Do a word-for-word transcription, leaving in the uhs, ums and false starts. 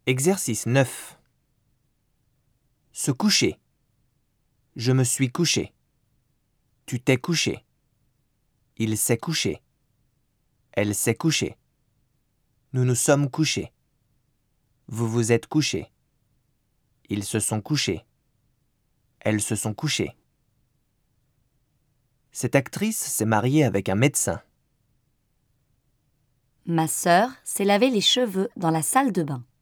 Exercice neuf. Se coucher. Je me suis couché. Tu t'es couché. Il s'est couché. Elle s'est couchée. Nous nous sommes couchés. Vous vous êtes couchés. Ils se sont couchés. Elles se sont couchées. Cette actrice s'est mariée avec un médecin. Ma sœur s'est lavé les cheveux dans la salle de bain.